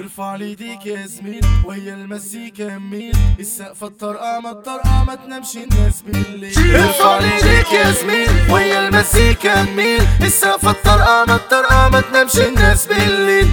ارفع ليديك يا زميل ويا المزيكا يميل السقفة الطرقة ما تنامش الناس بالليل. ارفع ليديك يا زميل ويا المزيكا يميل السقفة الطرقة ما تنامش الناس بالليل.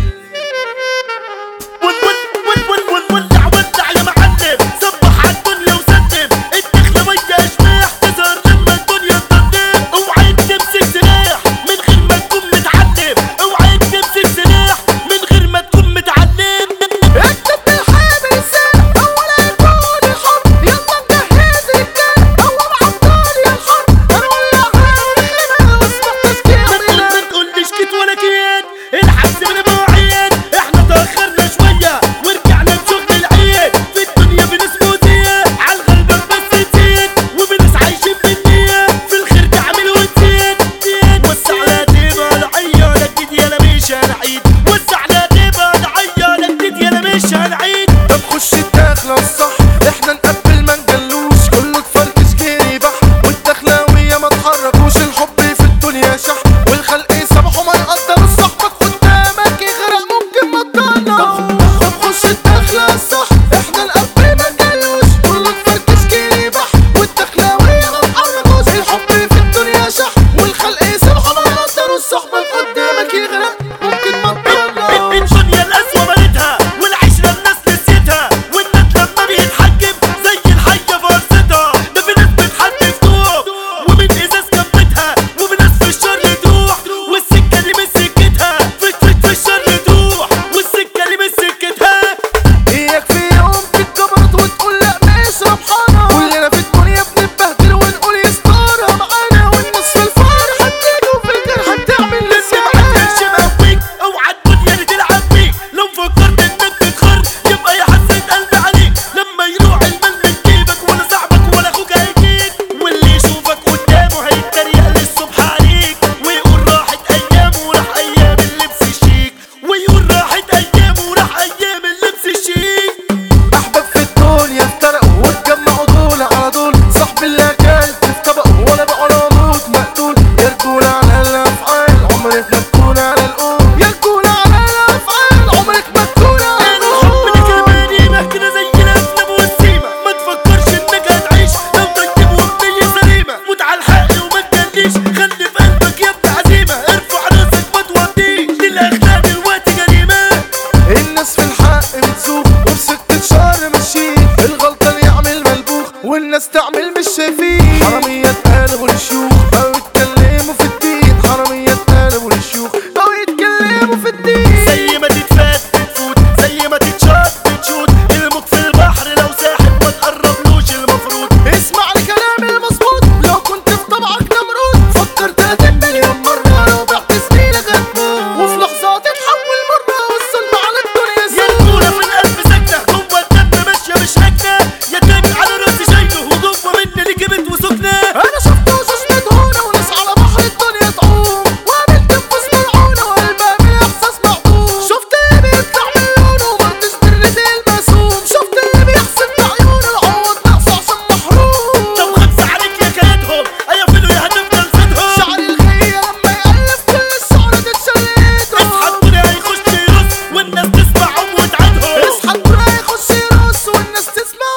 ولع يا معلم صبح عالدنيا وسلم الدخلة ويا اشباح تظهر لما الدنيا تضلم. اوعى تمسك سلاح من غير ما تكون متعلم، اوعى تمسك سلاح من غير ما تكون متعلم. اكتب بالحامل السلاح اول هيكون الحرب، يلا نجهز الرجال اول عطال يا الحرب. هنولعها ونخلبها واسمع تشكيل. ما تقوليش كت ولا كيت الحبس من مواعيد، احنا تأخرنا شوية ورجعنا بشغل العيد. في الدنيا بناس مؤذية عالغلبة بس تزيد، وبناس عايشين بالنية في الخير تعمل وتزيد. وسع لا تبقى العيالة جديد يالا مش هنعيد، وسع لا تبقى العيالة جديد يالا مش هنعيد. طب خش الداخلة الصح احنا نقبل ما نجلوش، كله تفركش جري بح والدخلاوية ما تحركوش. الحب في الدنيا شح والخلق سبحوا ما يقدروا صاحبك قدامك يغرق ممكن ما تطلع. طب خش الداخلة الصح احنا نقبل ما نجلوش، كله تفركش جري بح والدخلاوية ما تحركوش. الحب في الدنيا شح والخلق سبحوا ما يقدروا صاحبك قدامك يغرق ممكن ما تطلع. الدنيا القسوة مالتها والعشرة الناس نسيتها، والناس لما بيتحجب زي الحية فرستها. ده في ناس بتحدف طوب ومن ازاز كبتها، وفي ناس في الشر تروح والسكة دي مش سكتها. في الشر تروح والسكة دي مش سكتها. اياك في يوم تتكبرت وتقول لا مش ربحانة، كلنا في الدنيا بنتبهدل ونقول يسترها معانا. والناس في الفرح هتيجي وفي الجرح هتعمل لسه ما حدش مقويك، اوعى الدنيا دي تلعب بيك. لو فكرت انك تتخر يبقى يحسن قلبي عليك. لما يروح المال من جيبك ولا صاحبك ولا اخوك هيجيك، واللي يشوفك قدامه هيتريق للصبح عليك، ويقول راحت ايامه وراح ايام اللبس الشيك، ويقول راحت ايامه وراح ايام اللبس الشيك. احباب في الدنيا افترقوا واتجمعوا دول على دول، صاحب اللي اكلت في طبقه ولا بقى ولا موت مقتول. يا رجولة على الافعال عمرك ما تكون على القول، يا رجولة على الافعال عمرك ما تكون على الحب ده كلماني مهكنا زي الافلام والسيما، ما تفكرش انك هتعيش لو طيب وبنية سليمة. موت على الحق وما تجليش، خلي في قلبك يا ابن عزيمة. ارفع راسك ما توديش، دي الاخلاق دلوقتي جريمة. الناس في الحق بتزوق وبسكة شهر ماشيين، الغلطان يعمل ملبوخ والناس تعمل مش شايفين. حرامية اتقلبوا للشيوخ بقوا يتكلموا في الدين، حرامية اتقلبوا للشيوخ بقوا يتكلموا في الدين. زي ما تتفات بتفوت، زي ما تتشاط بتشوت. الموج في البحر لو ساحب ما تقربلوش المفروض. اسمع لكلامي المظبوط لو كنت في طبعك نمرود، فكر 30 مليون مرة لو بعت زميلك هتموت، وفي لحظة تتحول مرة والظلم على الدنيا يا سود. رجولة في القلب ساكنة جوه الدم ماشية مش راكنة، يا تاج على راسي شايله وجوه مني اللي جبت وسكنة. انا شفت وشوش مدهونة وناس على بحر الدنيا تعوم، وقابلت نفوس ملعونة وقلبها بالاحساس معدوم. شفت اللي بيطلع من لونه ومرضيش بالرزق المسوم، شفت اللي بيحسد بعيونه العوض ناقصه عشان محروم. طب خمسة عليك يا كيدهم هيقفلوا يا هتفضل زيدهم. شعر الخية لما يقلب كل الشعر تتشلدهم. اصحى الدنيا هيخش يرص والناس تسمعهم وتعدهم. اصحى الدنيا يخش يرص والناس تسمع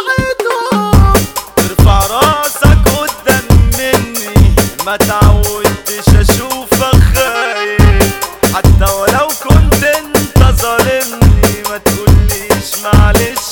وتعيدهم. ارفع راسك قدام مني، ما تعودتش اشوفك خايف، حتى ولو كنت انت ظالمني ما تقوليش معلش